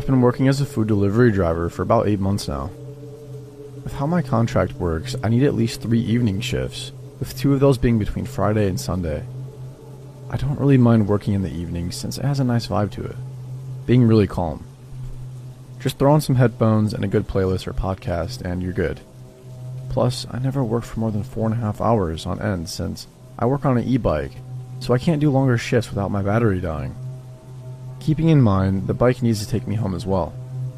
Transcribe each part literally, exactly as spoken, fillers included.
I've been working as a food delivery driver for about eight months now. With how my contract works, I need at least three evening shifts, with two of those being between Friday and Sunday. I don't really mind working in the evening since it has a nice vibe to it, being really calm. Just throw on some headphones and a good playlist or podcast and you're good. Plus, I never worked for more than four and a half hours on end since I work on an e-bike, so I can't do longer shifts without my battery dying. Keeping in mind, the bike needs to take me home as well.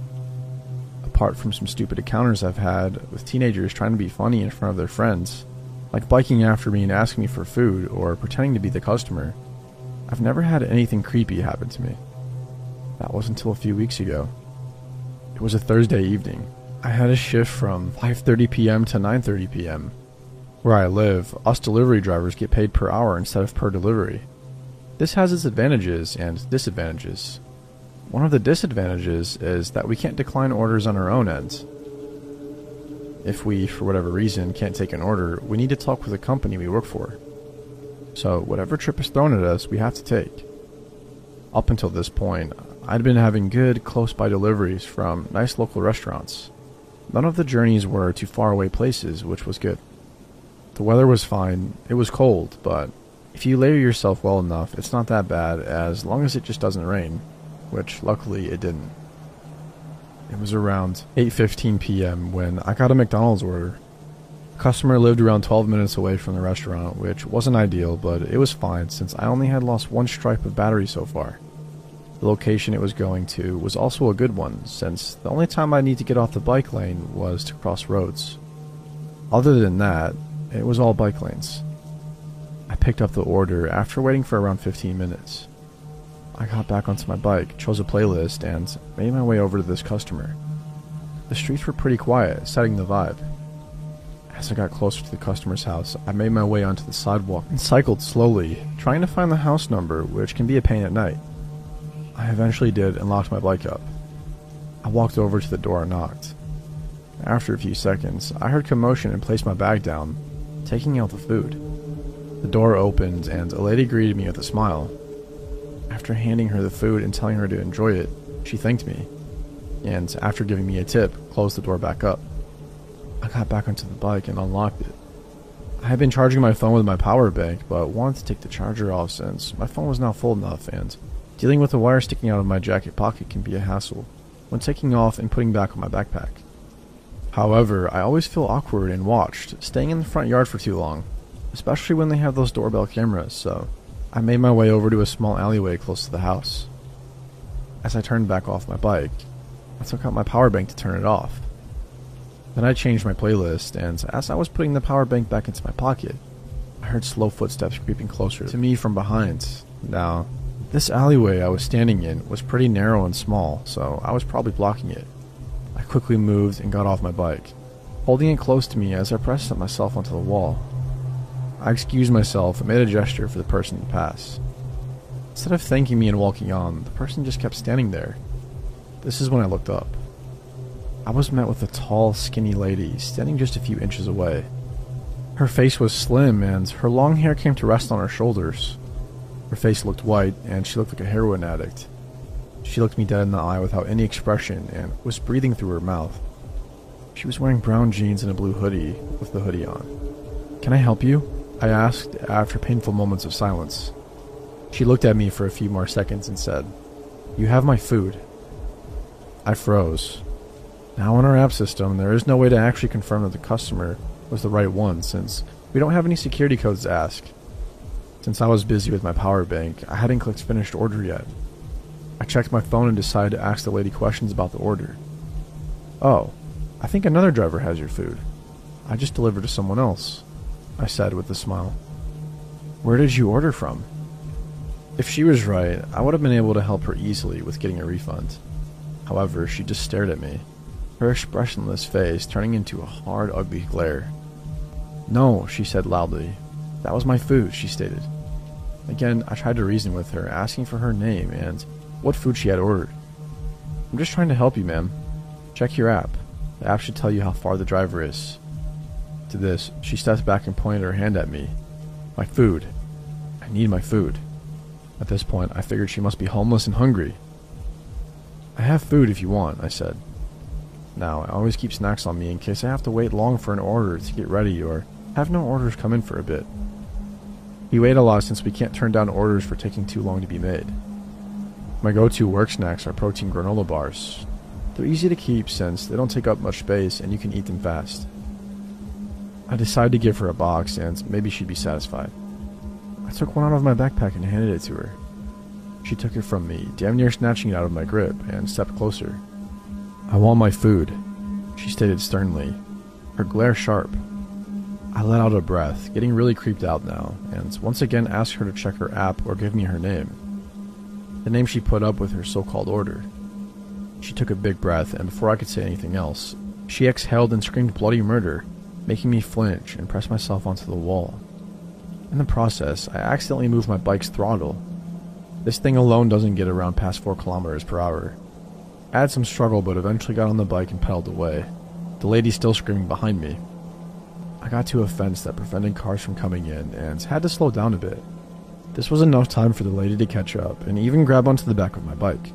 Apart from some stupid encounters I've had with teenagers trying to be funny in front of their friends, like biking after me and asking me for food or pretending to be the customer, I've never had anything creepy happen to me. That was until a few weeks ago. It was a Thursday evening. I had a shift from five thirty p.m. to nine thirty p.m. Where I live, us delivery drivers get paid per hour instead of per delivery. This has its advantages and disadvantages. One of the disadvantages is that we can't decline orders on our own end. If we, for whatever reason, can't take an order, we need to talk with the company we work for. So whatever trip is thrown at us, we have to take. Up until this point, I'd been having good, close-by deliveries from nice local restaurants. None of the journeys were to faraway places, which was good. The weather was fine, it was cold, but if you layer yourself well enough, it's not that bad as long as it just doesn't rain, which luckily it didn't. It was around eight fifteen p.m. when I got a McDonald's order. The customer lived around twelve minutes away from the restaurant, which wasn't ideal, but it was fine since I only had lost one stripe of battery so far. The location it was going to was also a good one, since the only time I need to get off the bike lane was to cross roads. Other than that, it was all bike lanes. I picked up the order after waiting for around fifteen minutes. I got back onto my bike, chose a playlist, and made my way over to this customer. The streets were pretty quiet, setting the vibe. As I got closer to the customer's house, I made my way onto the sidewalk and cycled slowly, trying to find the house number, which can be a pain at night. I eventually did and locked my bike up. I walked over to the door and knocked. After a few seconds, I heard commotion and placed my bag down, taking out the food. The door opened and a lady greeted me with a smile. After handing her the food and telling her to enjoy it, she thanked me, and after giving me a tip, closed the door back up. I got back onto the bike and unlocked it. I had been charging my phone with my power bank, but wanted to take the charger off since my phone was now full enough, and dealing with the wire sticking out of my jacket pocket can be a hassle when taking off and putting back on my backpack. However, I always feel awkward and watched, staying in the front yard for too long, especially when they have those doorbell cameras, so I made my way over to a small alleyway close to the house. As I turned back off my bike, I took out my power bank to turn it off. Then I changed my playlist, and as I was putting the power bank back into my pocket, I heard slow footsteps creeping closer to me from behind. Now, this alleyway I was standing in was pretty narrow and small, so I was probably blocking it. I quickly moved and got off my bike, holding it close to me as I pressed it myself onto the wall. I excused myself and made a gesture for the person to pass. Instead of thanking me and walking on, the person just kept standing there. This is when I looked up. I was met with a tall, skinny lady standing just a few inches away. Her face was slim and her long hair came to rest on her shoulders. Her face looked white and she looked like a heroin addict. She looked me dead in the eye without any expression and was breathing through her mouth. She was wearing brown jeans and a blue hoodie with the hoodie on. "Can I help you?" I asked after painful moments of silence. She looked at me for a few more seconds and said, "You have my food." I froze. Now in our app system, there is no way to actually confirm that the customer was the right one since we don't have any security codes to ask. Since I was busy with my power bank, I hadn't clicked finished order yet. I checked my phone and decided to ask the lady questions about the order. "Oh, I think another driver has your food. I just delivered to someone else," I said with a smile. "Where did you order from?" If she was right, I would have been able to help her easily with getting a refund. However, she just stared at me, her expressionless face turning into a hard, ugly glare. "No," she said loudly. "That was my food," she stated. Again, I tried to reason with her, asking for her name and what food she had ordered. "I'm just trying to help you, ma'am. Check your app. The app should tell you how far the driver is." To this, she stepped back and pointed her hand at me. "My food. I need my food." At this point, I figured she must be homeless and hungry. "I have food if you want," I said. Now, I always keep snacks on me in case I have to wait long for an order to get ready or have no orders come in for a bit. We wait a lot since we can't turn down orders for taking too long to be made. My go-to work snacks are protein granola bars. They're easy to keep since they don't take up much space and you can eat them fast. I decided to give her a box and maybe she'd be satisfied. I took one out of my backpack and handed it to her. She took it from me, damn near snatching it out of my grip, and stepped closer. "I want my food," she stated sternly, her glare sharp. I let out a breath, getting really creeped out now, and once again asked her to check her app or give me her name. The name she put up with her so-called order. She took a big breath, and before I could say anything else, she exhaled and screamed bloody murder, making me flinch and press myself onto the wall. In the process, I accidentally moved my bike's throttle. This thing alone doesn't get around past four kilometers per hour. I had some struggle but eventually got on the bike and pedaled away, the lady still screaming behind me. I got to a fence that prevented cars from coming in and had to slow down a bit. This was enough time for the lady to catch up and even grab onto the back of my bike.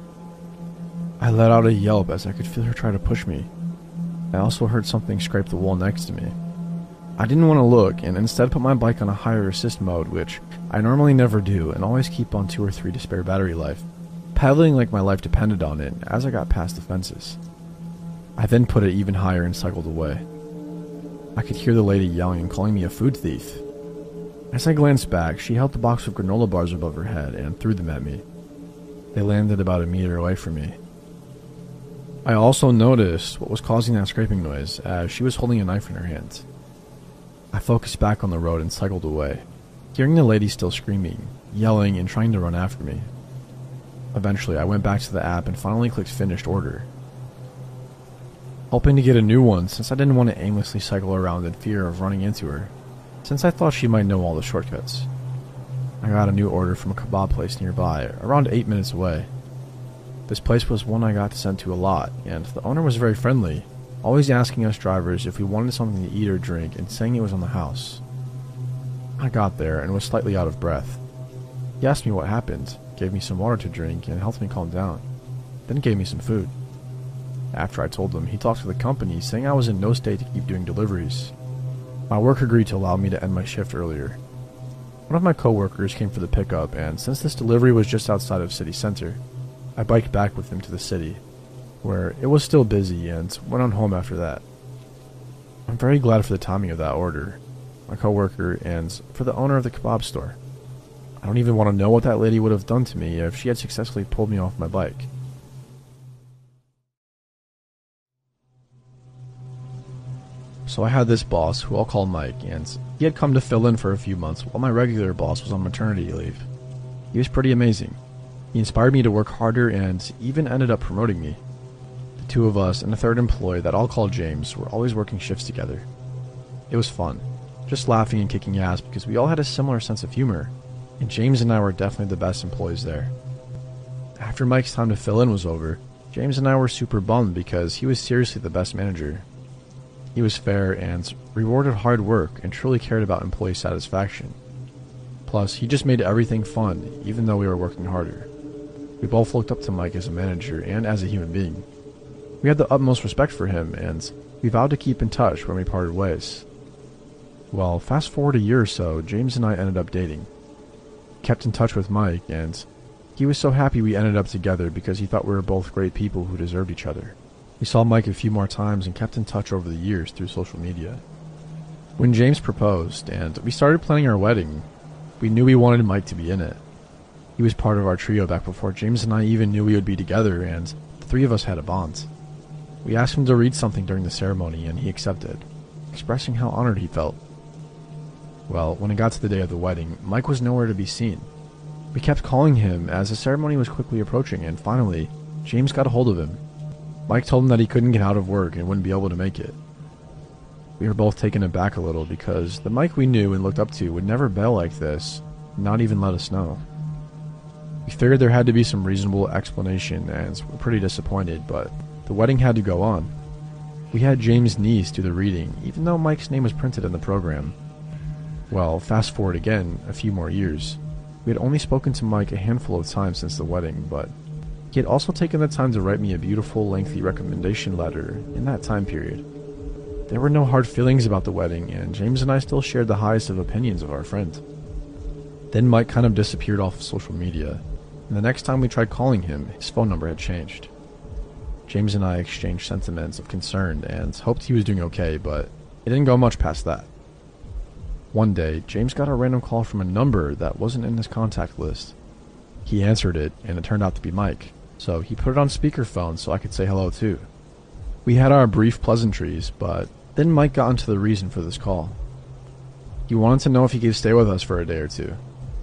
I let out a yelp as I could feel her try to push me. I also heard something scrape the wall next to me. I didn't want to look and instead put my bike on a higher assist mode, which I normally never do and always keep on two or three to spare battery life, pedaling like my life depended on it as I got past the fences. I then put it even higher and cycled away. I could hear the lady yelling and calling me a food thief. As I glanced back, she held the box of granola bars above her head and threw them at me. They landed about a meter away from me. I also noticed what was causing that scraping noise, as she was holding a knife in her hand. I focused back on the road and cycled away, hearing the lady still screaming, yelling, and trying to run after me. Eventually, I went back to the app and finally clicked finished order, hoping to get a new one since I didn't want to aimlessly cycle around in fear of running into her, since I thought she might know all the shortcuts. I got a new order from a kebab place nearby, around eight minutes away. This place was one I got sent to a lot, and the owner was very friendly, always asking us drivers if we wanted something to eat or drink and saying it was on the house. I got there and was slightly out of breath. He asked me what happened, gave me some water to drink, and helped me calm down, then gave me some food. After I told him, he talked to the company, saying I was in no state to keep doing deliveries. My work agreed to allow me to end my shift earlier. One of my co-workers came for the pickup, and since this delivery was just outside of city center, I biked back with him to the city, where it was still busy, and went on home after that. I'm very glad for the timing of that order, my co-worker, and for the owner of the kebab store. I don't even want to know what that lady would have done to me if she had successfully pulled me off my bike. So I had this boss, who I'll call Mike, and he had come to fill in for a few months while my regular boss was on maternity leave. He was pretty amazing. He inspired me to work harder and even ended up promoting me. The two of us and a third employee that I'll call James were always working shifts together. It was fun, just laughing and kicking ass because we all had a similar sense of humor, and James and I were definitely the best employees there. After Mike's time to fill in was over, James and I were super bummed because he was seriously the best manager. He was fair and rewarded hard work and truly cared about employee satisfaction. Plus, he just made everything fun, even though we were working harder. We both looked up to Mike as a manager and as a human being. We had the utmost respect for him, and we vowed to keep in touch when we parted ways. Well, fast forward a year or so, James and I ended up dating. Kept in touch with Mike, and he was so happy we ended up together because he thought we were both great people who deserved each other. We saw Mike a few more times and kept in touch over the years through social media. When James proposed, and we started planning our wedding, we knew we wanted Mike to be in it. He was part of our trio back before James and I even knew we would be together, and the three of us had a bond. We asked him to read something during the ceremony, and he accepted, expressing how honored he felt. Well, when it got to the day of the wedding, Mike was nowhere to be seen. We kept calling him as the ceremony was quickly approaching, and finally, James got a hold of him. Mike told him that he couldn't get out of work and wouldn't be able to make it. We were both taken aback a little because the Mike we knew and looked up to would never bail like this, not even let us know. We figured there had to be some reasonable explanation and were pretty disappointed, but the wedding had to go on. We had James' niece do the reading, even though Mike's name was printed in the program. Well, fast forward again, a few more years. We had only spoken to Mike a handful of times since the wedding, but He had also taken the time to write me a beautiful, lengthy recommendation letter in that time period. There were no hard feelings about the wedding, and James and I still shared the highest of opinions of our friend. Then Mike kind of disappeared off of social media, and the next time we tried calling him, his phone number had changed. James and I exchanged sentiments of concern and hoped he was doing okay, but it didn't go much past that. One day, James got a random call from a number that wasn't in his contact list. He answered it, and it turned out to be Mike, so he put it on speakerphone so I could say hello too. We had our brief pleasantries, but then Mike got into the reason for this call. He wanted to know if he could stay with us for a day or two.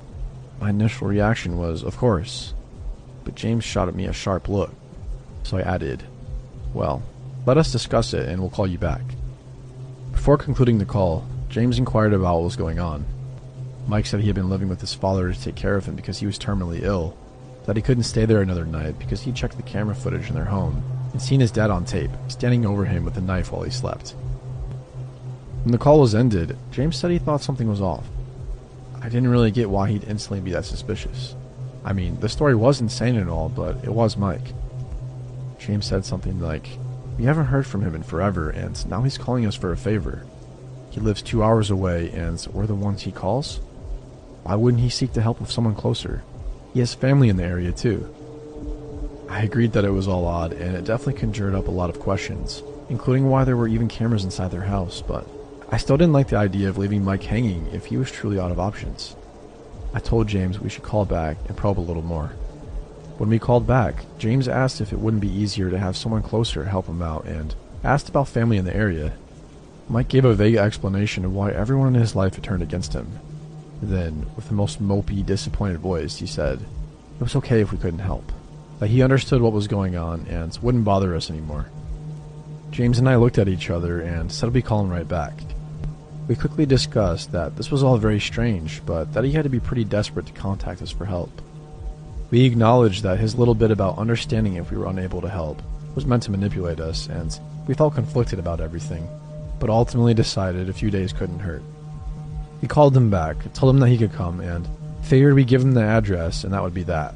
My initial reaction was, of course, but James shot at me a sharp look, so I added, well, let us discuss it and we'll call you back. Before concluding the call, James inquired about what was going on. Mike said he had been living with his father to take care of him because he was terminally ill, that he couldn't stay there another night because he checked the camera footage in their home and seen his dad on tape, standing over him with a knife while he slept. When the call was ended, James said he thought something was off. I didn't really get why he'd instantly be that suspicious. I mean, the story was insane and all, but it was Mike. James said something like, we haven't heard from him in forever, and now he's calling us for a favor. He lives two hours away, and we're the ones he calls? Why wouldn't he seek the help of someone closer? He has family in the area, too. I agreed that it was all odd, and it definitely conjured up a lot of questions, including why there were even cameras inside their house, but I still didn't like the idea of leaving Mike hanging if he was truly out of options. I told James we should call back and probe a little more. When we called back, James asked if it wouldn't be easier to have someone closer help him out and asked about family in the area. Mike gave a vague explanation of why everyone in his life had turned against him. Then, with the most mopey, disappointed voice, he said it was okay if we couldn't help, that he understood what was going on and wouldn't bother us anymore. James and I looked at each other and said we'd call him right back. We quickly discussed that this was all very strange, but that he had to be pretty desperate to contact us for help. We acknowledged that his little bit about understanding if we were unable to help was meant to manipulate us, and we felt conflicted about everything, but ultimately decided a few days couldn't hurt. We called him back, told him that he could come, and figured we'd give him the address and that would be that.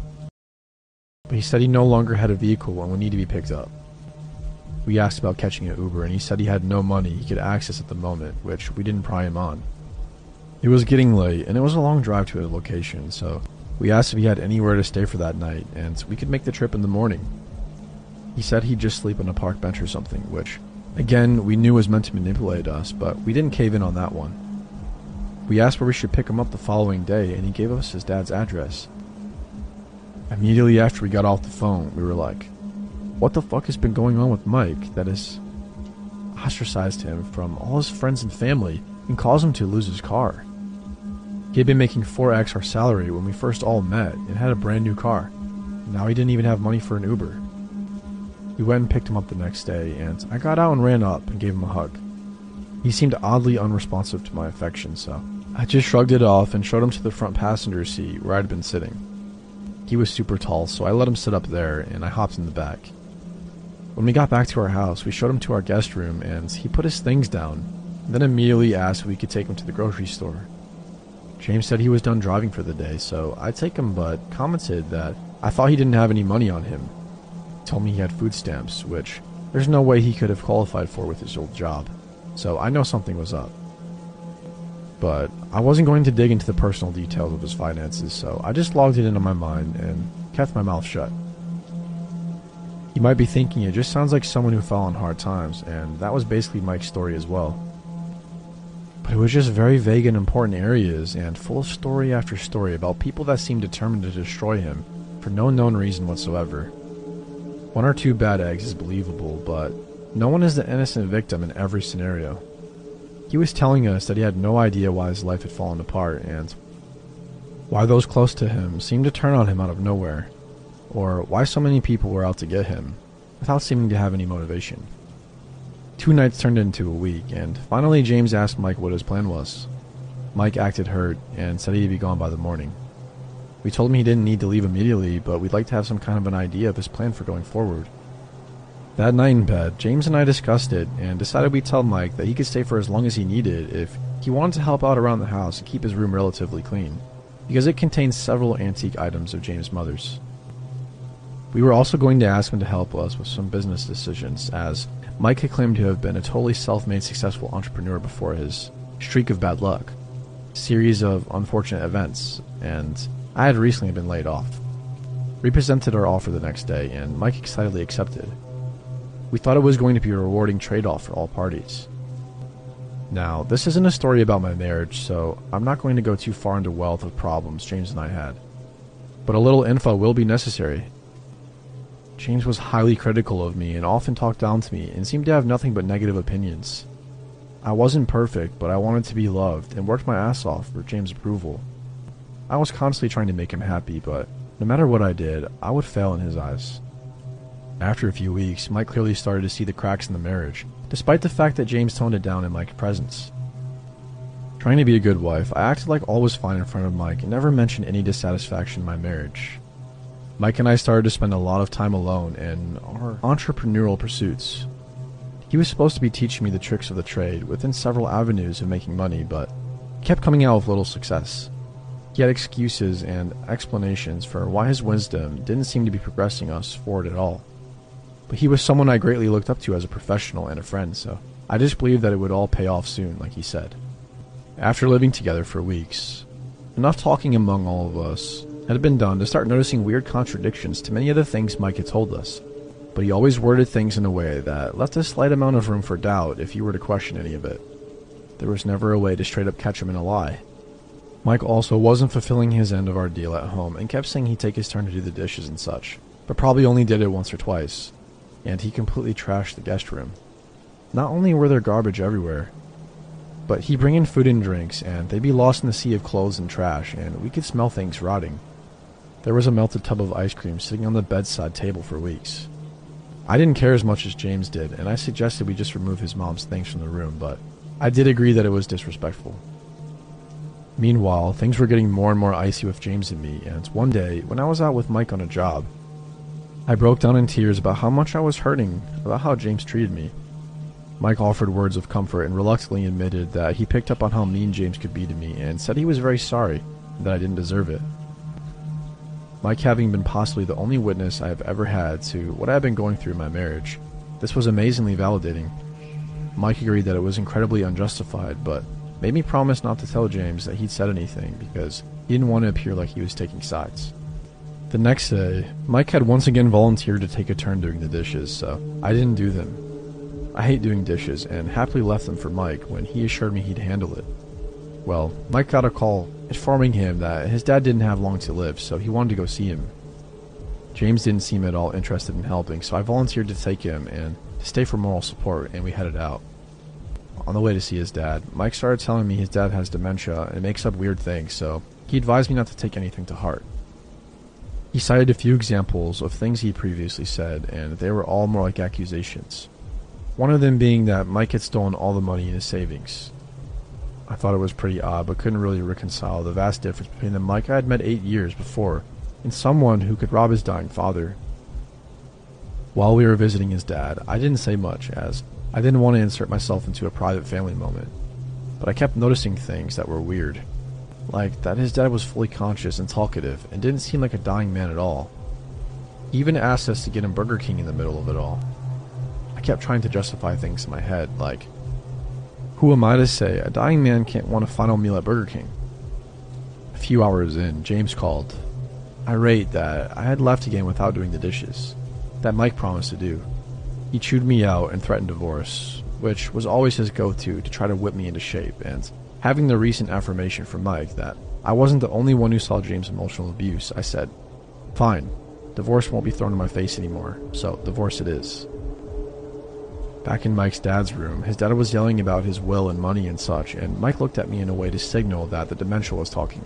But he said he no longer had a vehicle and would need to be picked up. We asked about catching an Uber, and he said he had no money he could access at the moment, which we didn't pry him on. It was getting late, and it was a long drive to his location, so we asked if he had anywhere to stay for that night, and we could make the trip in the morning. He said he'd just sleep on a park bench or something, which, again, we knew was meant to manipulate us, but we didn't cave in on that one. We asked where we should pick him up the following day, and he gave us his dad's address. Immediately after we got off the phone, we were like, what the fuck has been going on with Mike that has ostracized him from all his friends and family and caused him to lose his car? He had been making four x our salary when we first all met and had a brand new car. Now he didn't even have money for an Uber. We went and picked him up the next day, and I got out and ran up and gave him a hug. He seemed oddly unresponsive to my affection, so I just shrugged it off and showed him to the front passenger seat where I'd been sitting. He was super tall, so I let him sit up there, and I hopped in the back. When we got back to our house, we showed him to our guest room, and he put his things down, and then immediately asked if we could take him to the grocery store. James said he was done driving for the day, so I'd take him, but commented that I thought he didn't have any money on him. He told me he had food stamps, which there's no way he could have qualified for with his old job, so I know something was up. But I wasn't going to dig into the personal details of his finances, so I just logged it into my mind and kept my mouth shut. You might be thinking it just sounds like someone who fell on hard times, and that was basically Mike's story as well. But it was just very vague in important areas and full of story after story about people that seemed determined to destroy him for no known reason whatsoever. One or two bad eggs is believable, but no one is the innocent victim in every scenario. He was telling us that he had no idea why his life had fallen apart and why those close to him seemed to turn on him out of nowhere, or why so many people were out to get him without seeming to have any motivation. Two nights turned into a week, and finally James asked Mike what his plan was. Mike acted hurt and said he'd be gone by the morning. We told him he didn't need to leave immediately, but we'd like to have some kind of an idea of his plan for going forward. That night in bed, James and I discussed it and decided we'd tell Mike that he could stay for as long as he needed if he wanted to help out around the house and keep his room relatively clean, because it contains several antique items of James' mother's. We were also going to ask him to help us with some business decisions, as Mike had claimed to have been a totally self-made successful entrepreneur before his streak of bad luck, series of unfortunate events, and I had recently been laid off. We presented our offer the next day, and Mike excitedly accepted. We thought it was going to be a rewarding trade-off for all parties. Now, this isn't a story about my marriage, so I'm not going to go too far into wealth of problems James and I had. But a little info will be necessary. James was highly critical of me and often talked down to me and seemed to have nothing but negative opinions. I wasn't perfect, but I wanted to be loved and worked my ass off for James' approval. I was constantly trying to make him happy, but no matter what I did, I would fail in his eyes. After a few weeks, Mike clearly started to see the cracks in the marriage, despite the fact that James toned it down in Mike's presence. Trying to be a good wife, I acted like all was fine in front of Mike and never mentioned any dissatisfaction in my marriage. Mike and I started to spend a lot of time alone in our entrepreneurial pursuits. He was supposed to be teaching me the tricks of the trade within several avenues of making money, but kept coming out with little success. He had excuses and explanations for why his wisdom didn't seem to be progressing us forward at all. But he was someone I greatly looked up to as a professional and a friend, so I just believed that it would all pay off soon, like he said. After living together for weeks, enough talking among all of us had been done to start noticing weird contradictions to many of the things Mike had told us, but he always worded things in a way that left a slight amount of room for doubt if you were to question any of it. There was never a way to straight up catch him in a lie. Mike also wasn't fulfilling his end of our deal at home and kept saying he'd take his turn to do the dishes and such, but probably only did it once or twice, and he completely trashed the guest room. Not only were there garbage everywhere, but he'd bring in food and drinks, and they'd be lost in the sea of clothes and trash, and we could smell things rotting. There was a melted tub of ice cream sitting on the bedside table for weeks. I didn't care as much as James did, and I suggested we just remove his mom's things from the room, but I did agree that it was disrespectful. Meanwhile, things were getting more and more icy with James and me, and one day, when I was out with Mike on a job, I broke down in tears about how much I was hurting about how James treated me. Mike offered words of comfort and reluctantly admitted that he picked up on how mean James could be to me and said he was very sorry that I didn't deserve it. Mike having been possibly the only witness I have ever had to what I had been going through in my marriage, this was amazingly validating. Mike agreed that it was incredibly unjustified, but made me promise not to tell James that he'd said anything because he didn't want to appear like he was taking sides. The next day, Mike had once again volunteered to take a turn doing the dishes, so I didn't do them. I hate doing dishes and happily left them for Mike when he assured me he'd handle it. Well, Mike got a call informing him that his dad didn't have long to live, so he wanted to go see him. James didn't seem at all interested in helping, so I volunteered to take him and to stay for moral support, and we headed out. On the way to see his dad, Mike started telling me his dad has dementia and makes up weird things, so he advised me not to take anything to heart. He cited a few examples of things he previously said, and they were all more like accusations. One of them being that Mike had stolen all the money in his savings. I thought it was pretty odd, but couldn't really reconcile the vast difference between the Mike I had met eight years before and someone who could rob his dying father. While we were visiting his dad, I didn't say much, as I didn't want to insert myself into a private family moment, but I kept noticing things that were weird, like that his dad was fully conscious and talkative and didn't seem like a dying man at all. He even asked us to get him Burger King in the middle of it all. I kept trying to justify things in my head, like, who am I to say a dying man can't want a final meal at Burger King? A few hours in, James called, irate that I had left again without doing the dishes, that Mike promised to do. He chewed me out and threatened divorce, which was always his go-to to try to whip me into shape, and having the recent affirmation from Mike that I wasn't the only one who saw James' emotional abuse, I said, fine, divorce won't be thrown in my face anymore, so divorce it is. Back in Mike's dad's room, his dad was yelling about his will and money and such, and Mike looked at me in a way to signal that the dementia was talking.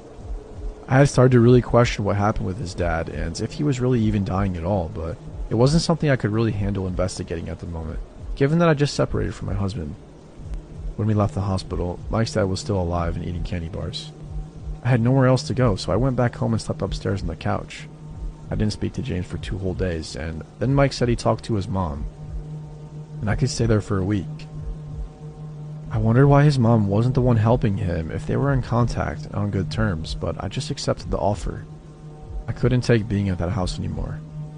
I had started to really question what happened with his dad and if he was really even dying at all, but it wasn't something I could really handle investigating at the moment, given that I just separated from my husband. When we left the hospital, Mike's dad was still alive and eating candy bars. I had nowhere else to go, so I went back home and slept upstairs on the couch. I didn't speak to James for two whole days, and then Mike said he talked to his mom, and I could stay there for a week. I wondered why his mom wasn't the one helping him if they were in contact and on good terms, but I just accepted the offer. I couldn't take being at that house anymore.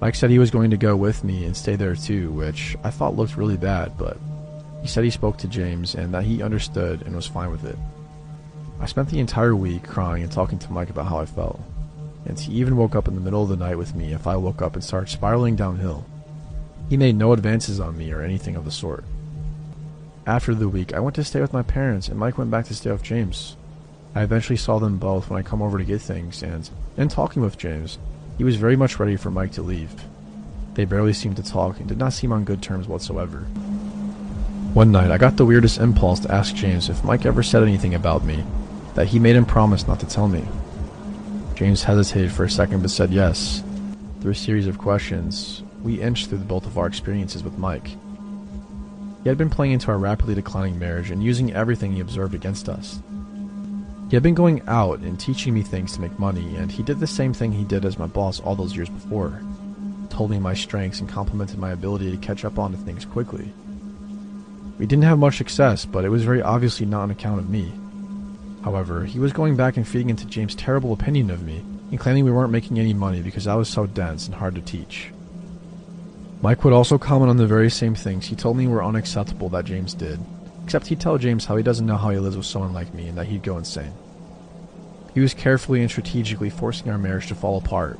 Mike said he was going to go with me and stay there too, which I thought looked really bad, but he said he spoke to James and that he understood and was fine with it. I spent the entire week crying and talking to Mike about how I felt, and he even woke up in the middle of the night with me if I woke up and started spiraling downhill. He made no advances on me or anything of the sort. After the week, I went to stay with my parents and Mike went back to stay with James. I eventually saw them both when I come over to get things, and in talking with James, he was very much ready for Mike to leave. They barely seemed to talk and did not seem on good terms whatsoever. One night, I got the weirdest impulse to ask James if Mike ever said anything about me that he made him promise not to tell me. James hesitated for a second but said yes. Through a series of questions, we inched through both of our experiences with Mike. He had been playing into our rapidly declining marriage and using everything he observed against us. He had been going out and teaching me things to make money, and he did the same thing he did as my boss all those years before. Told me my strengths and complimented my ability to catch up on things quickly. We didn't have much success, but it was very obviously not on account of me. However, he was going back and feeding into James' terrible opinion of me and claiming we weren't making any money because I was so dense and hard to teach. Mike would also comment on the very same things he told me were unacceptable that James did, except he'd tell James how he doesn't know how he lives with someone like me and that he'd go insane. He was carefully and strategically forcing our marriage to fall apart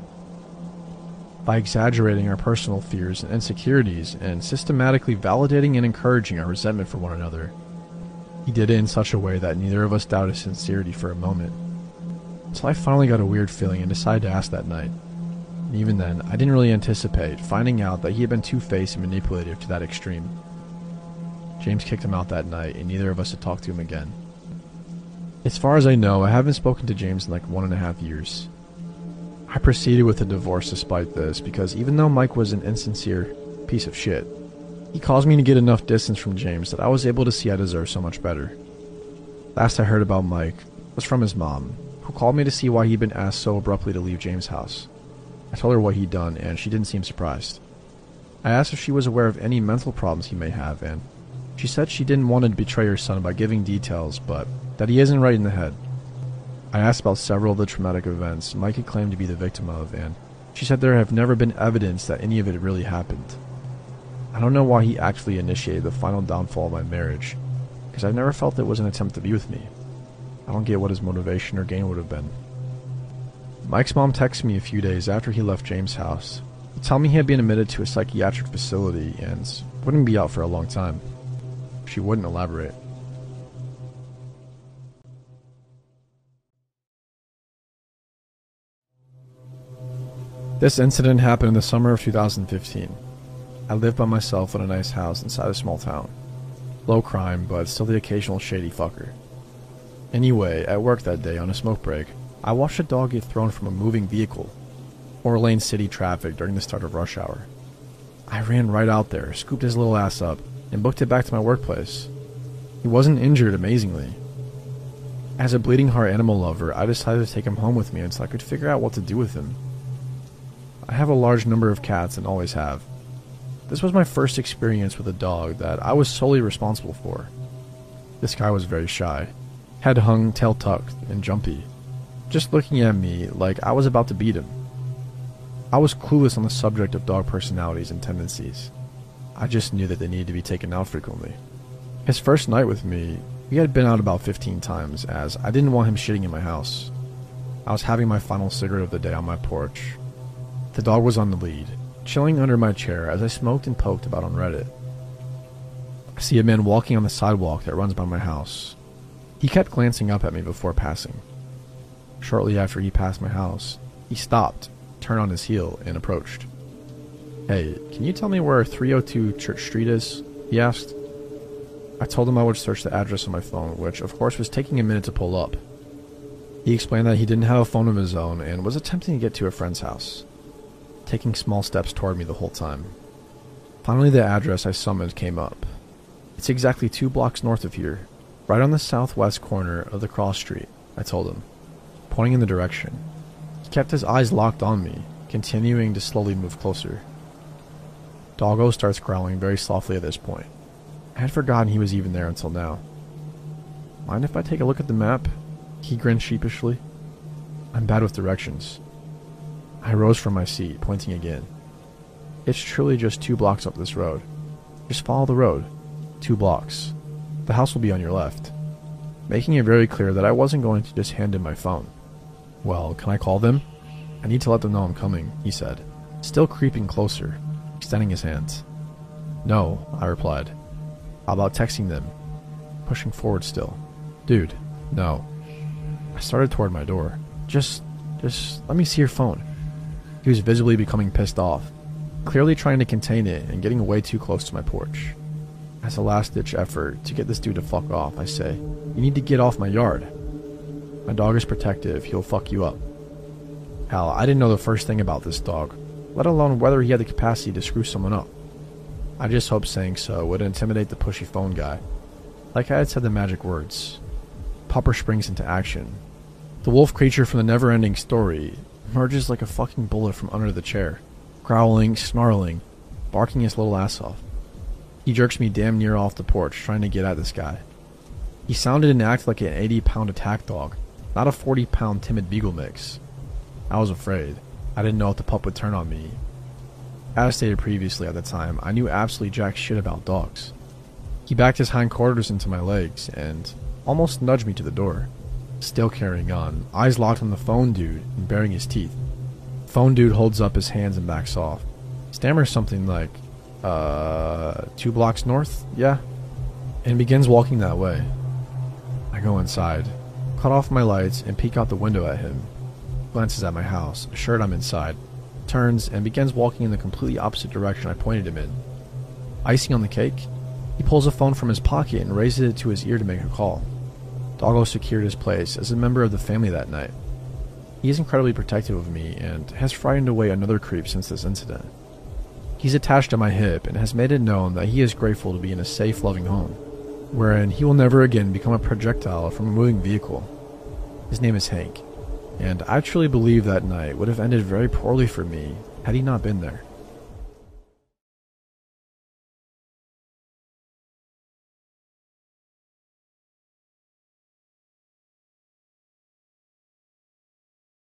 by exaggerating our personal fears and insecurities and systematically validating and encouraging our resentment for one another. He did it in such a way that neither of us doubted his sincerity for a moment. So I finally got a weird feeling and decided to ask that night. And even then, I didn't really anticipate finding out that he had been two-faced and manipulative to that extreme. James kicked him out that night, and neither of us had talked to him again. As far as I know, I haven't spoken to James in like one and a half years. I proceeded with a divorce despite this, because even though Mike was an insincere piece of shit, he caused me to get enough distance from James that I was able to see I deserved so much better. Last I heard about Mike was from his mom, who called me to see why he'd been asked so abruptly to leave James' house. I told her what he'd done, and she didn't seem surprised. I asked if she was aware of any mental problems he may have, and she said she didn't want to betray her son by giving details, but that he isn't right in the head. I asked about several of the traumatic events Mike had claimed to be the victim of, and she said there have never been evidence that any of it really happened. I don't know why he actually initiated the final downfall of my marriage, because I've never felt it was an attempt to be with me. I don't get what his motivation or gain would have been. Mike's mom texted me a few days after he left James' house to tell me he had been admitted to a psychiatric facility and wouldn't be out for a long time. She wouldn't elaborate. This incident happened in the summer of two thousand fifteen. I lived by myself in a nice house inside a small town. Low crime, but still the occasional shady fucker. Anyway, at work that day on a smoke break, I watched a dog get thrown from a moving vehicle, four lane city traffic during the start of rush hour. I ran right out there, scooped his little ass up, and booked it back to my workplace. He wasn't injured, amazingly. As a bleeding heart animal lover, I decided to take him home with me until I could figure out what to do with him. I have a large number of cats and always have. This was my first experience with a dog that I was solely responsible for. This guy was very shy, head hung, tail tucked, and jumpy, just looking at me like I was about to beat him. I was clueless on the subject of dog personalities and tendencies. I just knew that they needed to be taken out frequently. His first night with me, we had been out about fifteen times, as I didn't want him shitting in my house. I was having my final cigarette of the day on my porch. The dog was on the lead, chilling under my chair as I smoked and poked about on Reddit. I see a man walking on the sidewalk that runs by my house. He kept glancing up at me before passing. Shortly after he passed my house, he stopped, turned on his heel, and approached. "Hey, can you tell me where three oh two Church Street is?" he asked. I told him I would search the address on my phone, which of course was taking a minute to pull up. He explained that he didn't have a phone of his own and was attempting to get to a friend's house, taking small steps toward me the whole time. Finally, the address I summoned came up. It's exactly two blocks north of here, right on the southwest corner of the cross street, I told him, pointing in the direction. He kept his eyes locked on me, continuing to slowly move closer. Doggo starts growling very softly at this point. I had forgotten he was even there until now. "Mind if I take a look at the map?" He grinned sheepishly. I'm bad with directions. I rose from my seat, pointing again. It's truly just two blocks up this road. Just follow the road. Two blocks. The house will be on your left. Making it very clear that I wasn't going to just hand him my phone. Well, can I call them? I need to let them know I'm coming, he said, still creeping closer, extending his hands. No, I replied. How about texting them? Pushing forward still. Dude, no. I started toward my door. Just, just let me see your phone. He was visibly becoming pissed off, clearly trying to contain it and getting way too close to my porch. As a last-ditch effort to get this dude to fuck off, I say, you need to get off my yard. My dog is protective, he'll fuck you up. Hell, I didn't know the first thing about this dog, let alone whether he had the capacity to screw someone up. I just hoped saying so would intimidate the pushy phone guy. Like I had said the magic words. Popper springs into action. The wolf creature from the never-ending story emerges like a fucking bullet from under the chair, growling, snarling, barking his little ass off. He jerks me damn near off the porch, trying to get at this guy. He sounded and acted like an eighty-pound attack dog, not a forty-pound timid beagle mix. I was afraid. I didn't know if the pup would turn on me. As stated previously at the time, I knew absolutely jack shit about dogs. He backed his hindquarters into my legs and almost nudged me to the door. Still carrying on, eyes locked on the phone dude and baring his teeth. Phone dude holds up his hands and backs off. Stammers something like, uh, two blocks north? Yeah? And begins walking that way. I go inside, cut off my lights and peek out the window at him. Glances at my house, assured I'm inside, turns and begins walking in the completely opposite direction I pointed him in. Icing on the cake, he pulls a phone from his pocket and raises it to his ear to make a call. Doggo secured his place as a member of the family that night. He is incredibly protective of me and has frightened away another creep since this incident. He's attached to my hip and has made it known that he is grateful to be in a safe, loving home, wherein he will never again become a projectile from a moving vehicle. His name is Hank, and I truly believe that night would have ended very poorly for me had he not been there.